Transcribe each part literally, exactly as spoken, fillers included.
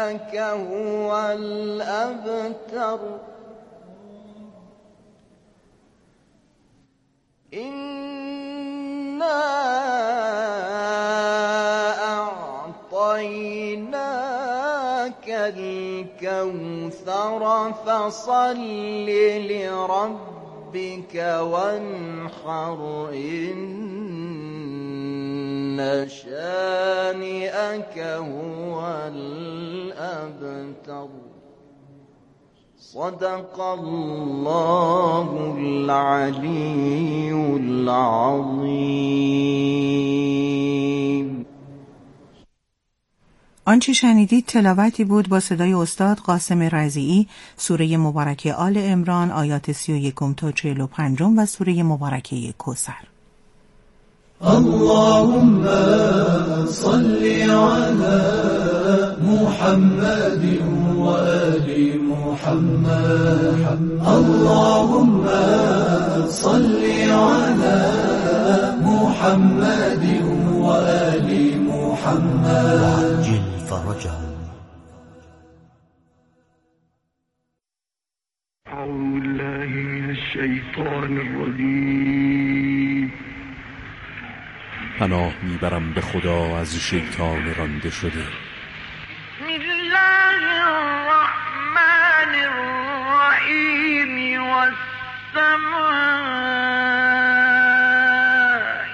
شانئك هو الأبتر إنا أعطيناك الكوثر فصل لربك وانحر إن شانئك هو الأبتر صدق الله العلي العظیم. آنچه شنیدید تلاوتی بود با صدای استاد قاسم رضیعی، سوره مبارکه آل عمران آیات سی و یکم تا چهل و پنجم و سوره مبارکه کوثر. اللهم صل على محمد وآل محمد اللهم صل على محمد وآل محمد وعجل فرجهم. أعوذ بالله من الشيطان الرجيم. پناه میبرم به خدا از شیطان رانده شده. بسم الله الرحمن الرحیم والسماء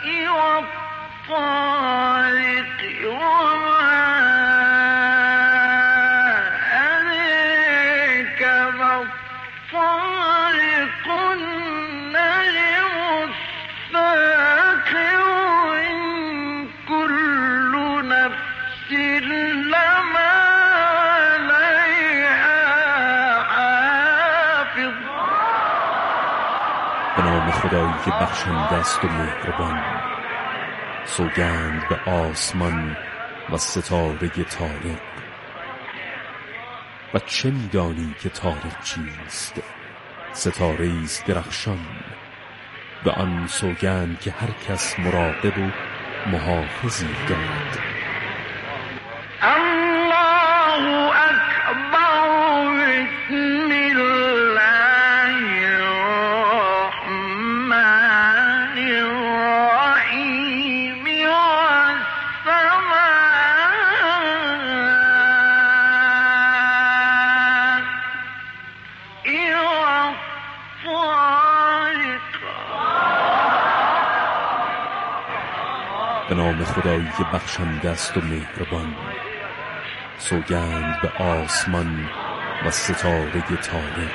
والطارق وما أدراك ما الطارق النجم الثاقب به نام خدایی که بخشنده است و مهربان. سوگند به آسمان و ستاره طارق. و چه می‌دانی که طارق چیست؟ ستاره است درخشان. به آن سوگند که هر کس مراقب و محافظی دارد. الله اکبر. بسم الله الرحمن الرحیم به نام خدایی که بخشنده است و مهربان. سوگند به آسمان و ستاره طارق.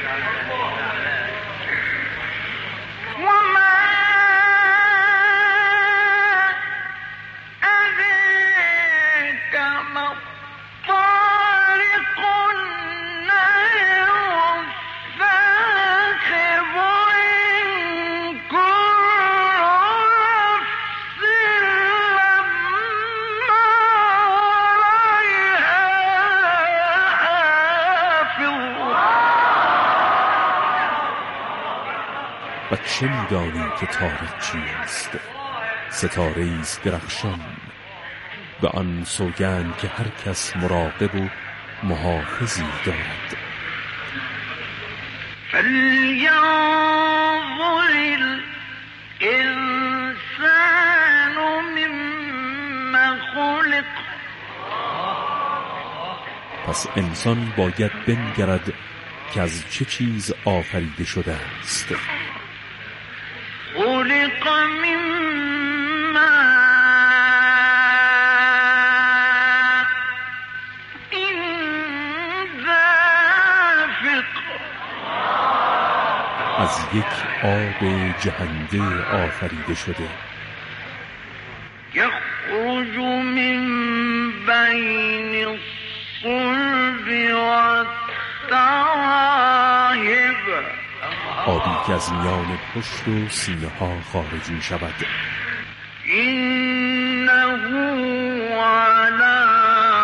و چه می‌دانی که طارق چیست؟ ستاره است درخشان. به آن سوگند که هر کس مراقب و محافظی دارد. فلینظر الانسان مما خلق. پس انسان باید بنگرد که از چه چیز آفریده شده است. خلق من ماء دافق. از یک آب جهنده آفریده شده. یخرج من بین الصلب والترائب. آبی که از میان پشت و سینه ها خارج می شود. اینه علی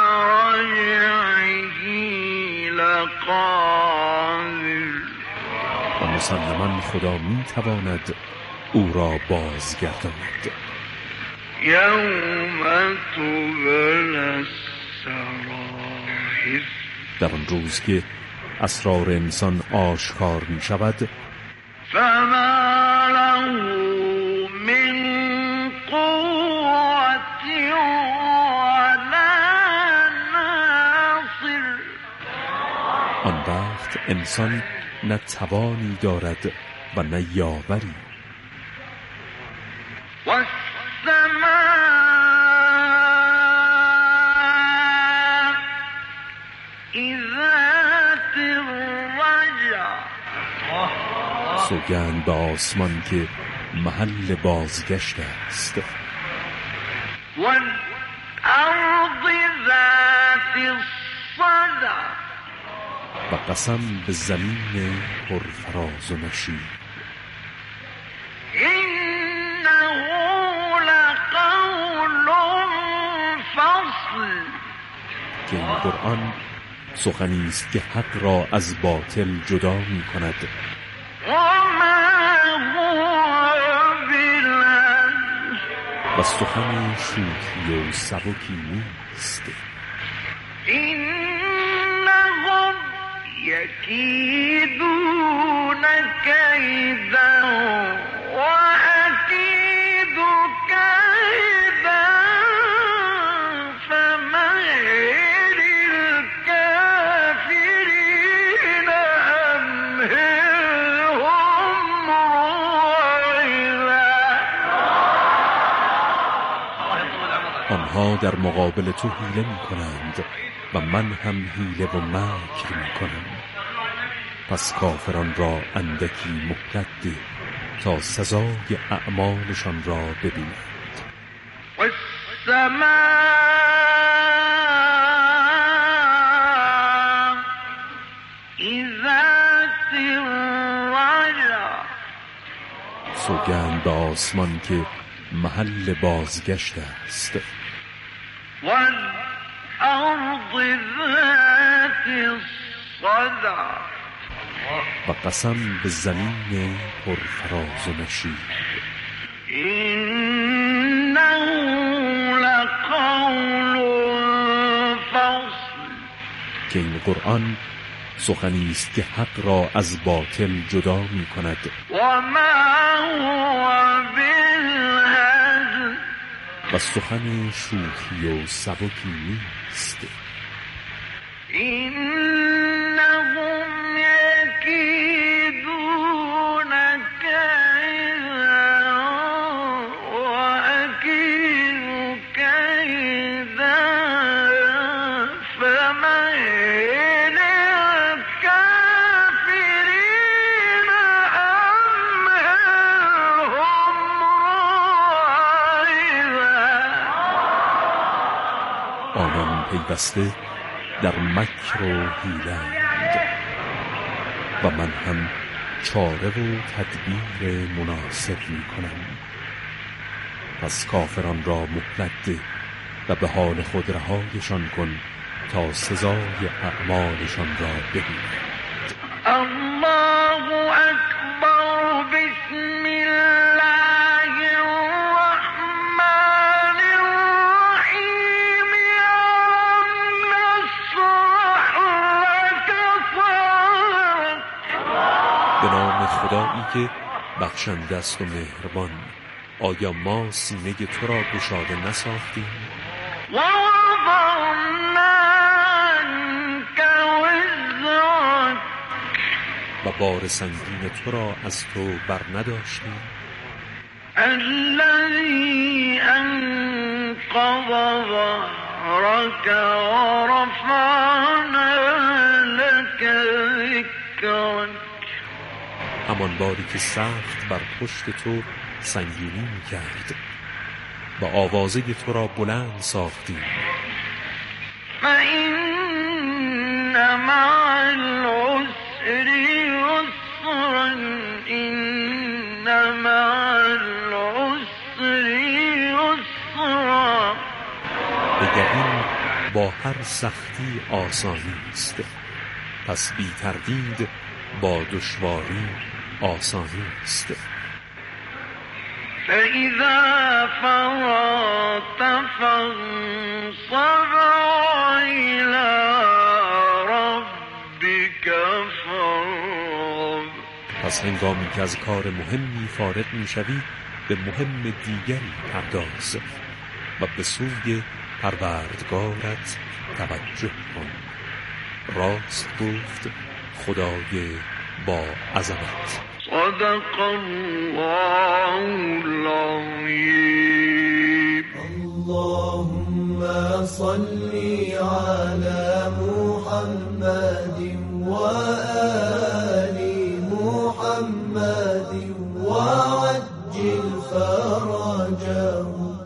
رجعه لقادر. و مسلماً خدا می تواند او را بازگرداند. یوم تبلی السرائر. در آن روز که اسرار انسان آشکار می شود، فما له من قوة ولا ناصر. آن وقت انسان نه توانی دارد و نه یاوری. والسماء ذات الرجع. سوگند به آسمان که محل بازگشت است. والارض ذات الصدع. و قسم به زمین پرفراز و نشیب. انه لقول فصل. که این قرآن سخنی است که حق را از باطل جدا می کند. و ما هو بالهزل. و سخن شوخی و سبکی نیست. انهم یکیدون کیدا و اکید کیدا فمهل الکافرین امهلهم رویدا. آنها در مقابل تو حیله می کنند و من هم حیله و مکر می کنم. پس کافران را اندکی مهلت ده تا سزای اعمالشان را ببینند. والسماء ذات الرجع. سوگند به آسمان که محل بازگشت است. والارض ذات الصدع. و قسم به زمین پرفراز و نشیب. انه لقول فصل. که این قرآن سخنی است که حق را از باطل جدا می کند. و ما هو بالهزل. و سخن شوخی و سبکی نیست. انهم یکیدون کیدا و اکید کیدا فمهل الکافرین امهلهم رویدا. آنان پیوسته در مکر و حیله‌اند و من هم چاره و تدبیر مناسب می کنم. پس کافران را مهلت ده و به حال خود رهایشان کن تا سزای اعمالشان را ببینند. الله اکبر. بسم الله الرحمن الرحیم. الم نشرح لك صدرک. به نام خدایی که بخشنده است و مهربان. آیا ما سینه تو را گشاده نساختیم؟ و وضعنا عنک وزرک. و بار سنگین تو را از تو بر نداشتیم؟ الذي انقض ظهرك ورفعنا لك ذكرك. همان باری که سخت بر پشت تو سنگینی می کرد و آوازه تو را بلند ساختیم. فإن مع العسر يسرا. إن مع العسر یسرا. به یقین با هر سختی آسانی است، پس بی تردید با دشواری آسانی است. فإذا فرغت فانصب إلى پس هنگامی که از کار مهمی فارغ میشوی به مهم دیگری پرداز و به سوی پروردگارت توجه کن. راست گفت خدای با عظمت. صدق الله العظیم. اللهم صل على محمد وآل محمد وعجل فرجهم.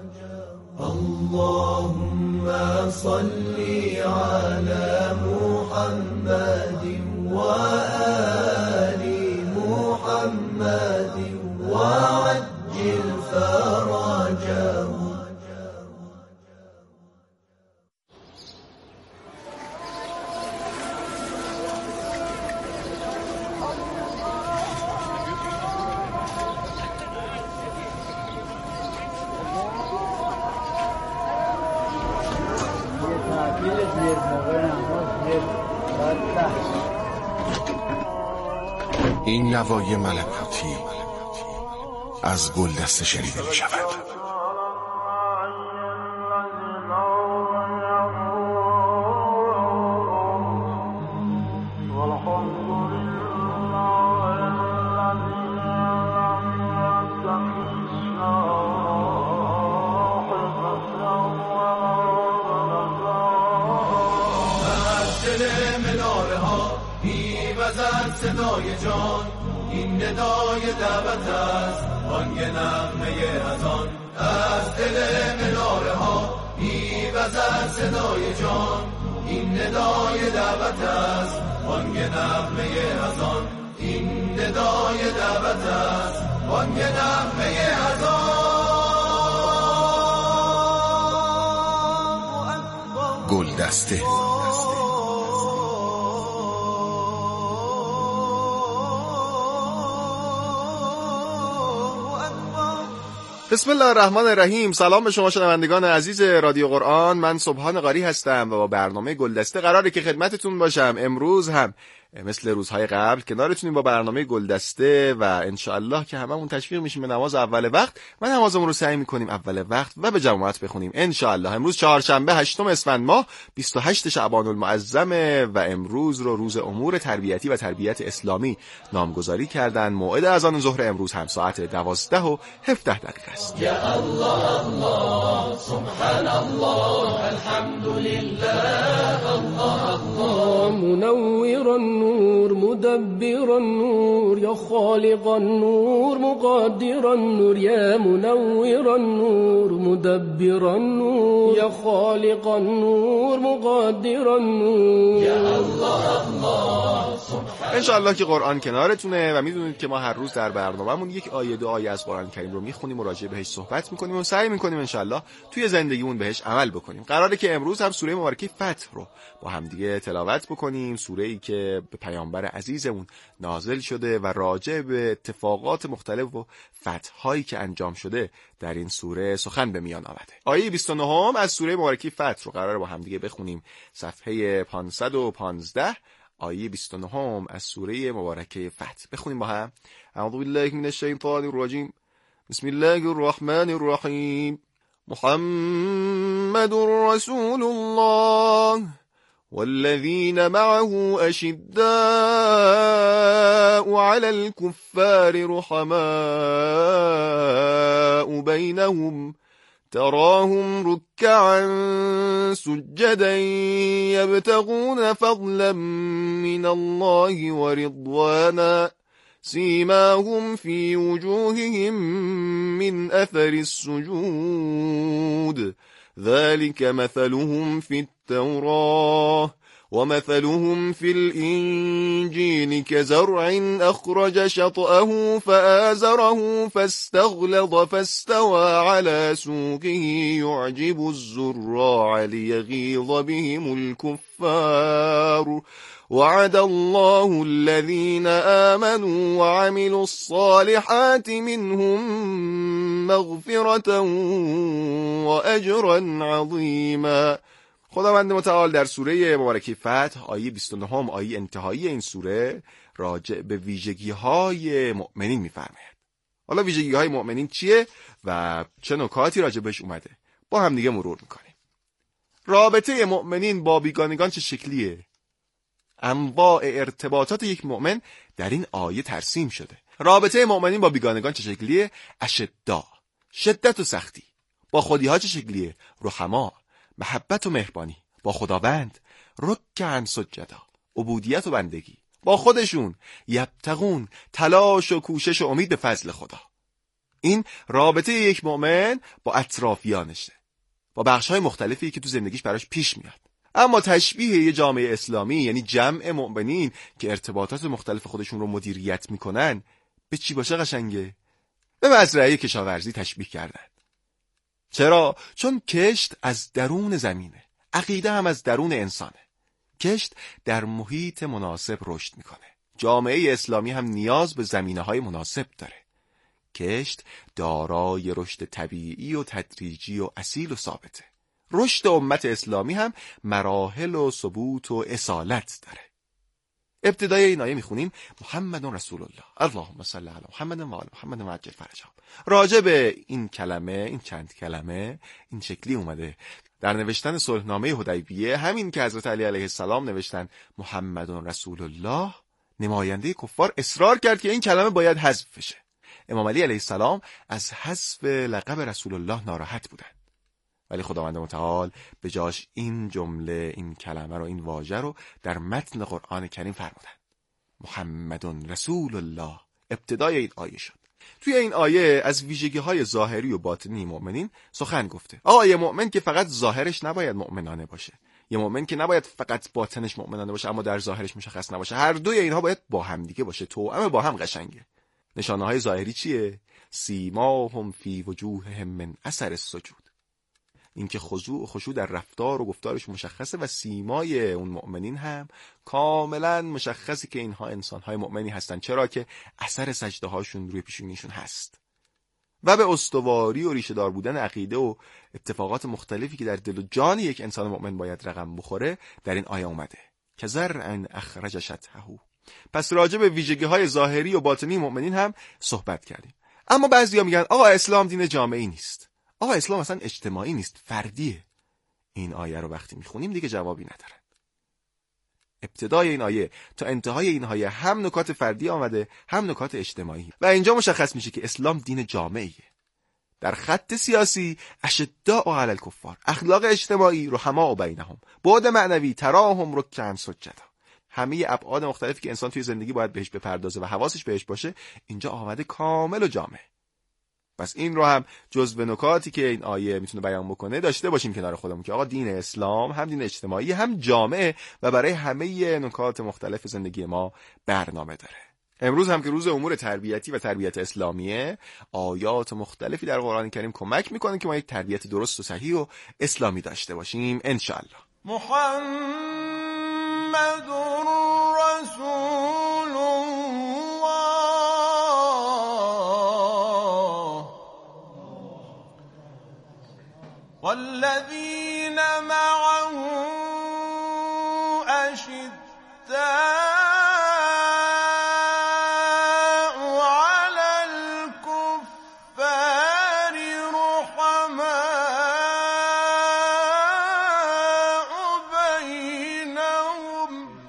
اللهم صل على محمد وآل محمد وعجل فرجهم. این نوای ملکوتی از گلدسته شنیده می شود. صدای جان این ندای دعوت است، بانگ نغمه اذان از دل مناره ها میوزد. صدای جان این ندای دعوت است، بانگ نغمه اذان. این ندای دعوت است، بانگ نغمه اذان. گلدسته بسم الله الرحمن الرحیم. سلام به شما شنوندگان عزیز رادیو قرآن. من سبحان قاری هستم و با برنامه گلدسته قراره که خدمتتون باشم. امروز هم مثل روزهای قبل کنارتونیم با برنامه گلدسته و انشاءالله که هممون تشویق میشیم به نماز اول وقت و نمازمون رو سعی میکنیم اول وقت و به جماعت بخونیم انشاءالله. امروز چهارشنبه هشتم اسفند ماه بیست و هشتم شعبان المعظم و امروز رو روز امور تربیتی و تربیت اسلامی نامگذاری کردن. موعد اذان ظهر امروز هم ساعت دوازده و هفده دقیقه است. یا الله الله سبحان الله الحمد لله الله الله منور النور مدبر النور یا خالق النور مقدر النور یا منور النور مدبر النور یا خالق النور مقدر النور یا الله الله سبحان. انشاءالله که قرآن کنارتونه و میدونید که ما هر روز در برنامه‌مون یک آیه دو آیه از قرآن کریم رو میخونیم و راجع بهش صحبت میکنیم و سعی میکنیم انشاءالله توی زندگیمون بهش عمل بکنیم. قراره که امروز هم سوره مبارکه فتح رو با هم دیگه تلاوت بکنیم. سوره‌ای که به پیامبر عزیزمون نازل شده و راجع به اتفاقات مختلف و فتح‌هایی که انجام شده در این سوره سخن به میان آورده. آیه بیست و نه از سوره مبارکه فتح رو قراره با هم دیگه بخونیم. صفحه پانصد و پانزده آیه بیست و نه از سوره مبارکه فتح بخونیم با هم. اعوذ بالله من الشیطان الرجیم. بسم الله الرحمن الرحیم. محمد رسول الله والذين معه أشداء على الكفار رحماء بينهم تراهم ركعا سجدا يبتغون فضلا من الله ورضوانا سيماهم في وجوههم من أثر السجود ذلك مثلهم في التوراة ومثلهم في الإنجيل كزرع أخرج شطأه فآزره فاستغلظ فاستوى على سوقه يعجب الزراع ليغيظ بهم الكفار وعد الله الذين آمنوا وعملوا الصالحات منهم مغفرة وأجرا عظيما. خداوند متعال در سوره مبارکه فتح آیه بیست و نه آیه انتهایی این سوره راجع به ویژگی‌های مؤمنین می‌فرماید. حالا ویژگی‌های مؤمنین چیه و چه نکاتی راجع بهش اومده با هم دیگه مرور می‌کنیم. رابطه مؤمنین با بیگانگان چه شکلیه؟ انواع ارتباطات یک مؤمن در این آیه ترسیم شده. رابطه مؤمنین با بیگانگان چه شکلیه؟ اشداء، شدت و سختی. با خودی‌ها چه شکلیه؟ رحما، محبت و مهربانی. با خداوند رکعن سجدا، عبودیت و بندگی. با خودشون یبتغون، تلاش و کوشش و امید به فضل خدا. این رابطه یک مؤمن با اطرافیانشه، با بخش‌های مختلفی که تو زندگیش براش پیش میاد. اما تشبیه یه جامعه اسلامی، یعنی جمع مؤمنین که ارتباطات مختلف خودشون رو مدیریت میکنن، به چی باشه قشنگه؟ به مزرعه کشاورزی تشبیه کردن. چرا؟ چون کشت از درون زمینه، عقیده هم از درون انسانه. کشت در محیط مناسب رشد میکنه. جامعه اسلامی هم نیاز به زمینه‌های مناسب داره. کشت دارای رشد طبیعی و تدریجی و اصیل و ثابته. رشد امت اسلامی هم مراحل و ثبوت و اصالت داره. ابتدای این آیه میخونیم محمد رسول الله، اللهم صل علی محمد و آل محمد و عجل فرجهم. راجع به این کلمه، این چند کلمه این شکلی اومده در نوشتن صلحنامه حدیبیه. همین که حضرت علی علیه السلام نوشتن محمد رسول الله، نماینده کفار اصرار کرد که این کلمه باید حذف بشه. امام علی علیه السلام از حذف لقب رسول الله ناراحت بودن، ولی خداوند متعال به جاش این جمله، این کلمه رو، این واژه رو در متن قرآن کریم فرمودن. محمد رسول الله ابتدای این آیه شد. توی این آیه از ویژگی‌های ظاهری و باطنی مؤمنین سخن گفته. آقا یه مؤمن که فقط ظاهرش نباید مؤمنانه باشه، یه مؤمن که نباید فقط باطنش مؤمنانه باشه اما در ظاهرش مشخص نباشه. هر دوی اینها باید با هم دیگه باشه، توأم با هم قشنگه. نشانه‌های ظاهری چیه؟ سیماهم فی وجوههم من اثر السجود. اینکه خضوع و خشوع در رفتار و گفتارش مشخصه و سیمای اون مؤمنین هم کاملا مشخصه که اینها انسان‌های مؤمنی هستن، چرا که اثر سجده هاشون روی پیشونیشون هست. و به استواری و ریشه دار بودن عقیده و اتفاقات مختلفی که در دل و جان یک انسان مؤمن باید رقم بخوره در این آیه اومده که زرع اخرج شطحه. پس راجع به ویژگی‌های ظاهری و باطنی مؤمنین هم صحبت کردیم. اما بعضیا میگن آقا اسلام دین جامعی نیست، آقا اسلام اصلا اجتماعی نیست، فردیه. این آیه رو وقتی میخونیم دیگه جوابی ندارن. ابتدای این آیه تا انتهای این آیه هم نکات فردی آمده هم نکات اجتماعی و اینجا مشخص میشه که اسلام دین جامعیه. در خط سیاسی اشداء علی الکفار، اخلاق اجتماعی رحماء بینهم، بعد معنوی تراهم رکعا سجدا. همه ابعاد مختلفی که انسان توی زندگی باید بهش بپردازه و حواسش بهش باشه اینجا آمده کامل و جامع. پس این رو هم جزو نکاتی که این آیه میتونه بیان بکنه داشته باشیم کنار خودمون که آقا دین اسلام هم دین اجتماعی هم جامعه و برای همه نکات مختلف زندگی ما برنامه داره. امروز هم که روز امور تربیتی و تربیت اسلامیه، آیات مختلفی در قرآن کریم کمک میکنه که ما یک تربیت درست و صحیح و اسلامی داشته باشیم انشاءالله. محمد رسول والذين معه أشداء على الكفار رحماء بينهم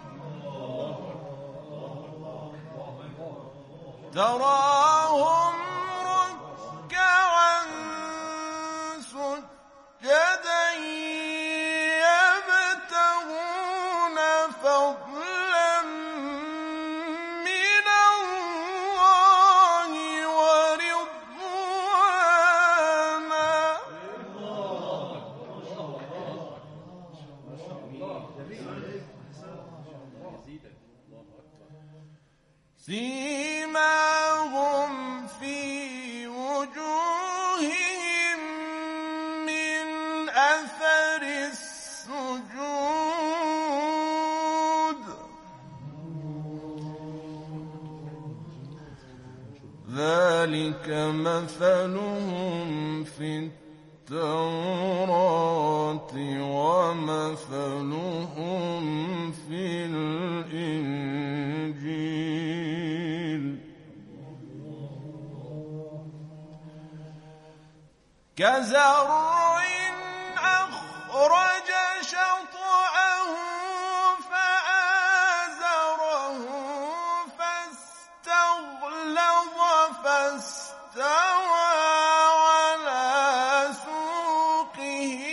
تراهم ركعا سجدا يبتغون فضلا من الله ورضوانا سيماهم في وجوههم من أثر السجود ذلك مثلهم في التوراة ومثلهم في الإنجيل كزرع أخرج شطأه فآزره فاستغلظ فاستوى على سوقه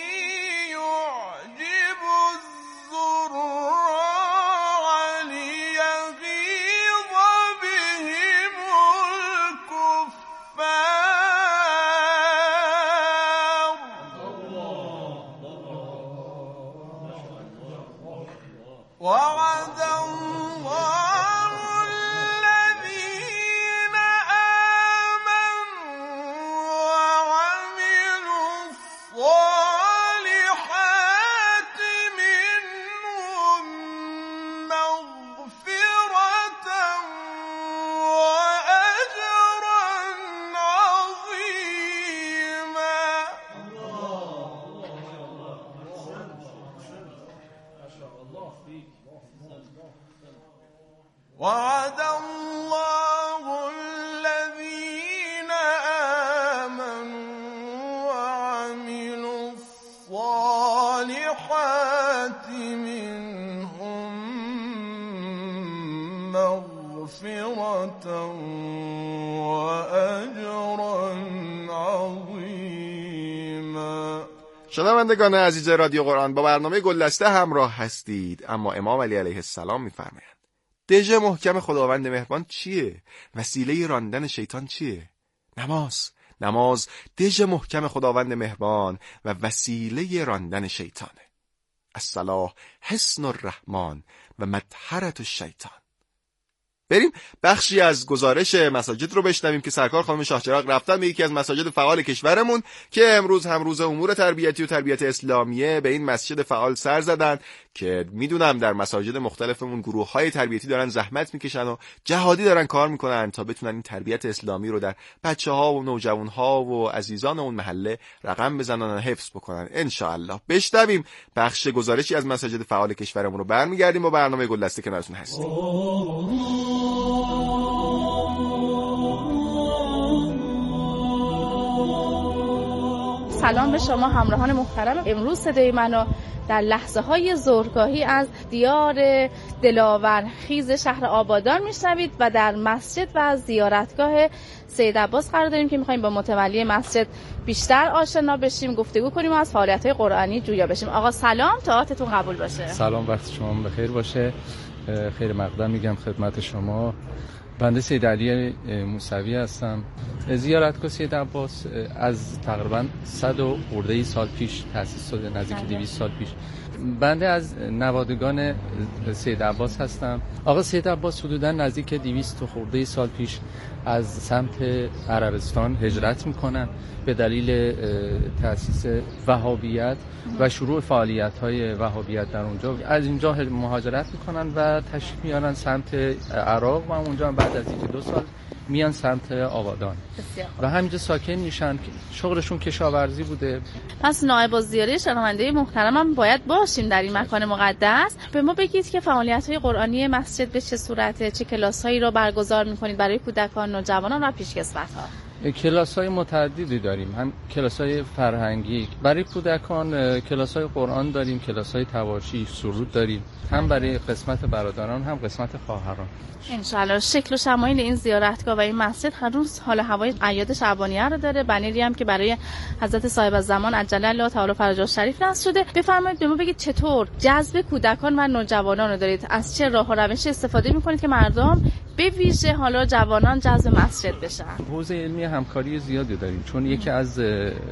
يعجب الزراع ليغيظ بهم الكفار وعد الله الذين آمنوا وعملوا الصالحات منهم مغفرة وأجرا عظيما وعد الله الذين آمنوا وعملوا الصالحات منهم مغفرة وأجرا عظيما. شنوندگان عزیز رادیو قرآن، با برنامه گلدسته همراه هستید. اما امام علی علیه السلام می‌فرمایند دژ محکم خداوند مهربان چیه؟ وسیله راندن شیطان چیه؟ نماز. نماز دژ محکم خداوند مهربان و وسیله راندن شیطانه. الصلاة حصن الرحمن و مطهرة الشیطان. بریم بخشی از گزارش مساجد رو بشنویم که سرکار خانم شاهچراغ رفتن به یکی از مساجد فعال کشورمون که امروز هم روز امور تربیتی و تربیت اسلامیه، به این مسجد فعال سر زدن که میدونم در مساجد مختلفمون گروه‌های تربیتی دارن زحمت میکشن و جهادی دارن کار میکنن تا بتونن این تربیت اسلامی رو در بچه‌ها و نوجوان‌ها و عزیزان اون محله رقم بزنن و حفظ بکنن ان شاء الله. بشنویم بخش گزارشی از مساجد فعال کشورمون رو، برمیگردیم با برنامه گلدسته کنارتون هستیم. سلام به شما همراهان محترم. امروز صدای منو در لحظه های ظهرگاهی از دیار دلاورخیز شهر آبادان میشنوید و در مسجد و زیارتگاه سید عباس قرار داریم که میخوایم با متولی مسجد بیشتر آشنا بشیم، گفتگو کنیم و از فعالیت‌های قرآنی جویا بشیم. آقا سلام، طاعتتون قبول باشه. سلام، وقت شما بخیر باشه. خیر مقدم میگم خدمت شما. بنده سید علی موسوی هستم. زیارتگاه سید عباس از تقریبا صد و خورده سال پیش تأسیس شده، نزدیک دویست سال پیش. بنده از نوادگان سید عباس هستم. آقا سید عباس حدوداً نزدیک دویست و خورده سال پیش از سمت عربستان هجرت میکنن به دلیل تأسیس وهابیت و شروع فعالیت‌های وهابیت در اونجا. از اینجا مهاجرت میکنن و تشریف میارن سمت عراق و اونجا بعد از اینکه دو سال میان سمت آبادان و همینجا ساکن میشن. شغلشون کشاورزی بوده. پس نایب الزیاره شنونده محترمم باید باشیم در این مکان مقدس. به ما بگید که فعالیت‌های قرآنی مسجد به چه صورته، چه کلاس‌هایی را برگزار می‌کنید برای کودکان، نوجوانان و پیشکسوت‌ها؟ کلاس‌های متعددی داریم، هم کلاس‌های فرهنگی برای کودکان، کلاس‌های قرآن داریم، کلاس‌های تواشی، سرود داریم، هم برای قسمت برادران هم قسمت خواهران. انشالله. شکل و شمایل این زیارتگاه و این مسجد هر روز حال هوای اعیاد شعبانیه رو داره. بنری هم که برای حضرت صاحب الزمان عجل الله تعالی فرجه شریف نصب شده. بفرمایید به ما بگید چطور جذب کودکان و نوجوانان رو دارید، از چه راه و روش استفاده می‌کنید که مردم به ویژه حالا جوانان جذب مسجد بشن؟ حوزه علمی همکاری زیادی داریم، چون یکی از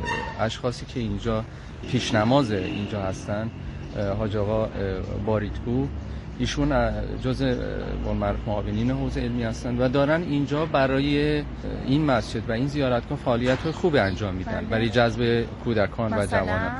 اشخاصی که اینجا پیشنماز اینجا هستن حاج آقا باریکو، ایشون جزء معروف معاونین حوزه علمی هستند و دارن اینجا برای این مسجد و این زیارتگاه فعالیت‌های خوب انجام میدن برای جذب کودکان و جوانان.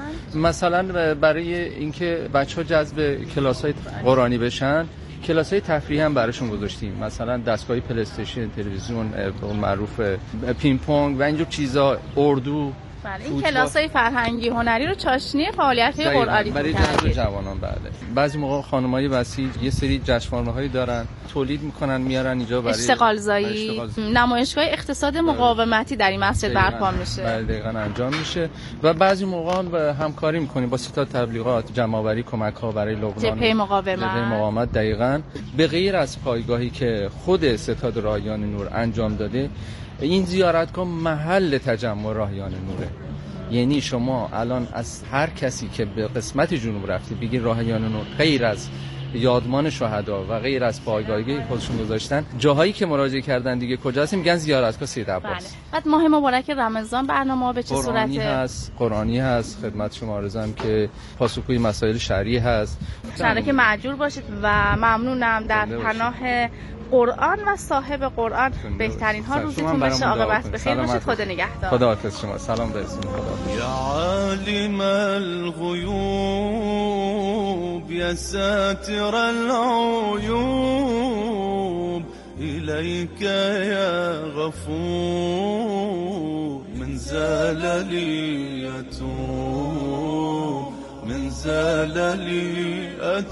مثلا برای اینکه بچه‌ها جذب کلاس‌های قرآنی بشن، کلاس‌های تفریحی هم براشون گذاشتیم، مثلا دستگاه پلی استیشن، تلویزیون معروف، پینگ پونگ و اینجور چیزا، اردو بله این کلاس‌های فرهنگی هنری رو چاشنی فعالیت‌های قرآنی برای جذب جوانان. بله بعضی موقع خانم‌های بسیج یه سری جشنواره‌هایی دارن تولید میکنن میارن اینجا برای اشتغالزایی. نمایشگاه اقتصاد مقاومتی در این مسجد برپا میشه. بله دقیقاً انجام میشه و بعضی موقع همکاری میکنیم با ستاد تبلیغات جمع‌آوری کمک‌ها برای لبنان جبهه مقاومت. جبهه مقاومت دقیقاً. به غیر از پایگاهی که خود ستاد راهیان نور انجام داده، این زیارتگاه محل تجمع راهیان نوره. یعنی شما الان از هر کسی که به قسمت جنوب رفتی بگی راهیان نور، غیر از یادمان شهدا و غیر از پایگاهی خودشون گذاشتن، جاهایی که مراجعه کردن دیگه کجاست؟ میگن زیارتگاه سید عباس. بله. بعد ماه مبارک رمضان برنامه به چه صورته؟ قرآنی هست، قرآنی هست خدمت شما عرضم که پاسخگوی مسائل شرعی هست. شرعی که مأجور باشید و ممنونم در پناه قرآن و صاحب قرآن. بهترین ها روزتون بشه، عاقبت بخیر باشید. خدا نگهدار. خدا حافظ شما. سلام برسونید. خدا. یا عالم الغیوب یا ساتر العیوب الیک یا غفور من زللی اتوب من زللی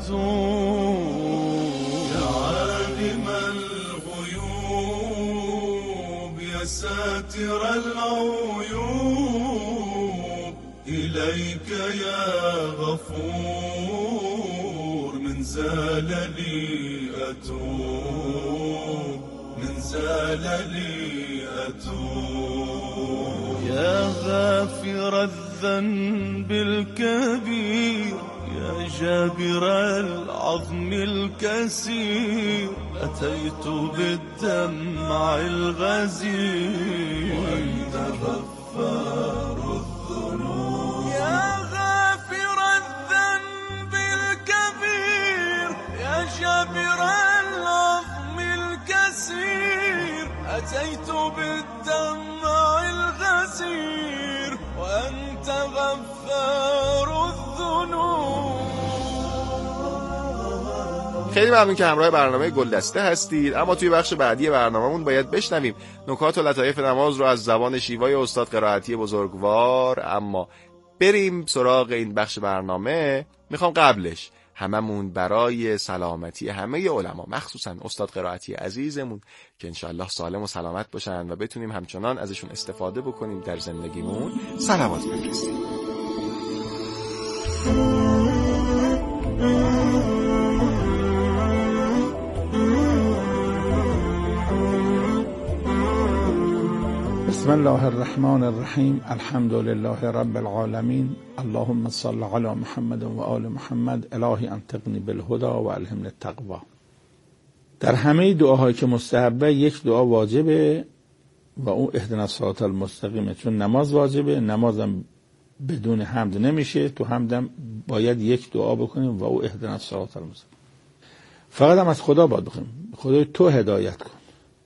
اتوب یا عالم الغیوب یا ساتر العیوب إليك يا غفور من زللي أتوب من زللي أتوب يا غافر الذنب الكبير يا جابر العظم الكسير أتيت بالدمع الغزير وأنت غفار الذنوب يا غافر الذنب الكبير يا جابر العظم الكسير أتيت بالدمع الغزير وأنت غفار الذنوب. خیلی ممنون که همراه برنامه گلدسته هستید. اما توی بخش بعدی برنامه‌مون باید بشنویم نکات و لطایف نماز رو از زبان شیوای استاد قرائتی بزرگوار. اما بریم سراغ این بخش برنامه. میخوام قبلش هممون برای سلامتی همه علما، مخصوصا استاد قرائتی عزیزمون که انشالله سالم و سلامت باشن و بتونیم همچنان ازشون استفاده بکنیم در زندگیمون، صلوات بفرستیم. بسم الله الرحمن الرحیم. الحمد لله رب العالمین. اللهم صل علی محمد و آل محمد. الهی انطقنی بالهدى و الهمنی التقوی. در همه دعاهایی که مستحبه یک دعا واجبه و اون اهدنا الصراط المستقیم، چون نماز واجبه، نمازم بدون حمد نمیشه، تو حمدم باید یک دعا بکنیم و اون اهدنا الصراط المستقیم. فقط هم از خدا باید بخونیم، خدای تو هدایت کن.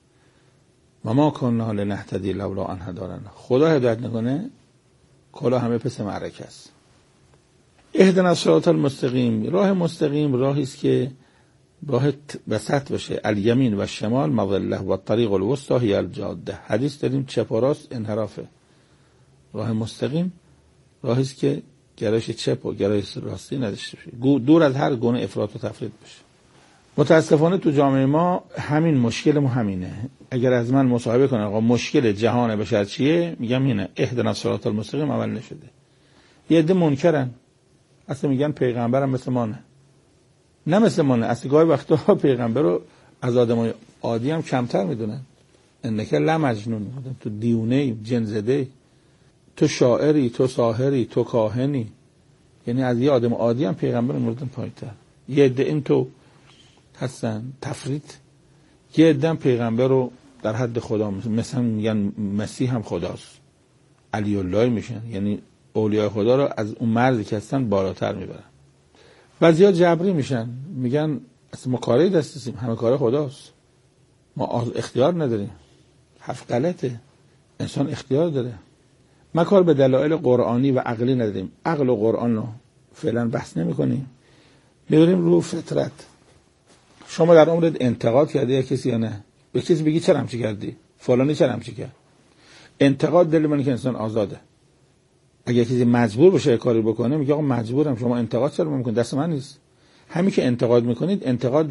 و ما کنا لنهتدی لولا ان هدانا. خدا هدایت نکنه کلا همه پس معرکه است. اهدنا الصراط المستقیم، راه مستقیم راهی است که راه وسط باشه. الیمین و شمال مضله و طریق الوسطی هی الجاده. حدیث داریم چپ و راست انحرافه. راه مستقیم راهی است که گرایش چپ و گرایش راستی نداشته باشه، دور از هر گونه افراط و تفرید باشه. متاسفانه تو جامعه ما همین مشکل ما همینه. اگر از من مصاحبه کنن آقا مشکل جهان بشر چیه، میگم اینه اهدنا الصراط المستقیم عمل نشده. یه عده منکرن، اصلا میگن پیغمبرم مثل ما نه. نه مثل ما نه، اصلا گاهی وقتا پیغمبر رو از آدمای عادی هم کمتر میدونن. انک لمجنون، تو دیونه، جن زده، تو شاعری، تو ساحری، تو کاهنی. یعنی از یه آدم عادی هم پیغمبر میردن پایین‌تر. یه عده این تو هستن تفرید. یه عده پیغمبر رو در حد خدا مثلا میگن مسیح هم خداست، علی الله میشن، یعنی اولیاء خدا رو از اون مرزی که هستن بالاتر میبرن. بعضیا جبری میشن، میگن اصلا ما کاری دستیم، همه کار خداست، ما اختیار نداریم. حرف غلطه. انسان اختیار داره. ما کار به دلایل قرآنی و عقلی نداریم. عقل و قرآن رو فعلا بحث نمی‌کنیم، میبریم رو فطرت. شما در عمرت انتقاد کردی یا کسی یا نه؟ به کسی بگی چرا همچی کردی؟ فلانی چرا همچی کرد؟ انتقاد دل من که انسان آزاده. اگه کسی مجبور بشه کاری بکنه میگه آقا مجبورم، شما انتقاد چرا میکنید؟ دست من نیست. همین که انتقاد میکنید انتقاد